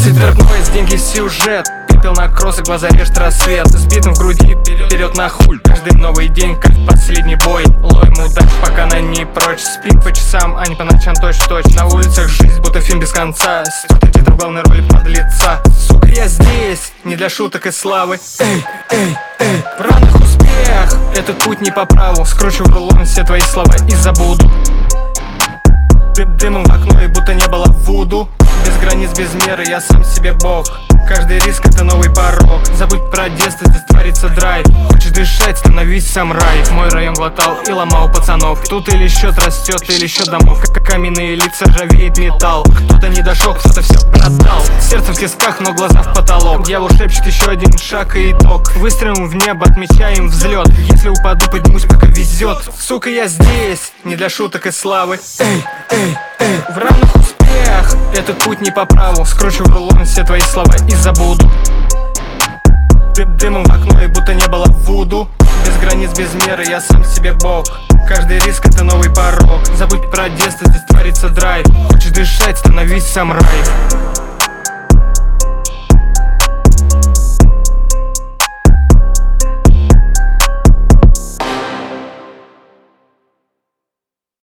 Сверх нойз, деньги, сюжет. Пепел на кроссы, глаза режет рассвет. Сбитым в груди, вперед на хуль. Каждый новый день, как последний бой. Ловим удач, пока она не прочь. Спим по часам, а не по ночам точь-в-точь. На улицах жизнь, будто фильм без конца. Стёртый титр в главной роли подлеца. Сука, я здесь, не для шуток и славы. Эй, эй, эй, в равных успех. Этот путь не по праву. Скручу в рулон все твои слова и забуду. Дымом в окно, и будто не было вуду. Без границ, без меры, я сам себе бог. Каждый риск — это новый порог. Забудь про детство, здесь творится драйв. Хочешь дышать, становись сам рай. Мой район глотал и ломал пацанов. Тут или счет растет, или счет домов. Как каменные лица, ржавеет металл. Кто-то не дошел, кто-то все продал. Сердце в тисках, но глаза в потолок. Дьявол шепчет еще один шаг и итог. Выстрелим в небо, отмечаем взлет. Если упаду, поднимусь, пока везет. Сука, я здесь, не для шуток и славы. Эй, эй, эй, в равных успех. Этот путь не по праву. Скручу в рулон все твои слова и забуду. Дымом в окно, и будто не было вуду. Без границ, без меры, я сам себе бог. Каждый риск — это новый порог. Забудь про детство, здесь творится драйв. Хочешь дышать, становись сам рай.